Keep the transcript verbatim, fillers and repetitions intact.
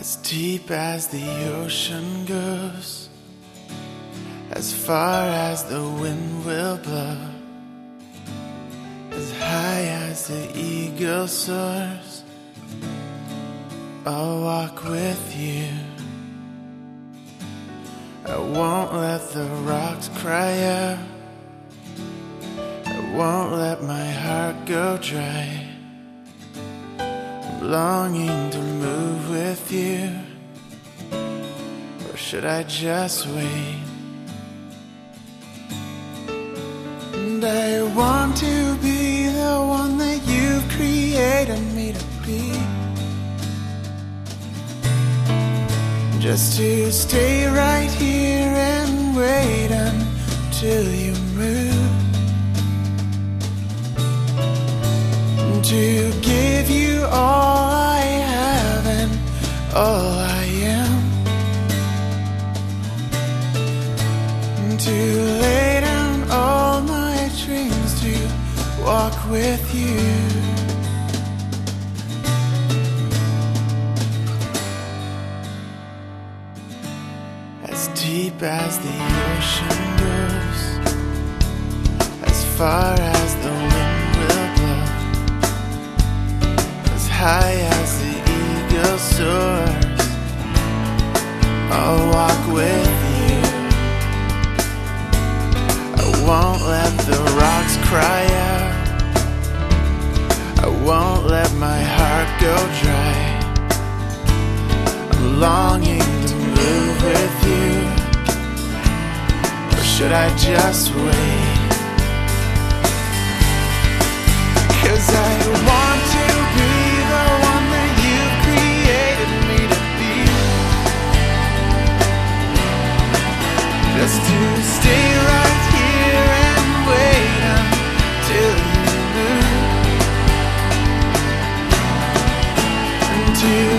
As deep as the ocean goes, as far as the wind will blow, as high as the eagle soars, I'll walk with you. I won't let the rocks cry out, I won't let my heart go dry. I'm longing to move with you, or should I just wait? And I want to be the one that you've created me to be, just to stay right here and wait until you move, to give you all I have and all I am, to lay down all my dreams, to walk with you. As deep as the ocean goes, as far as the wind will blow, as high as the eagle soars, I'll walk with you. I won't let the rocks cry out, I won't let my heart go dry. I'm longing to move with you, or should I just wait? 'Cause I want to be the one that you created me to be, just to stay right here and wait until you move, until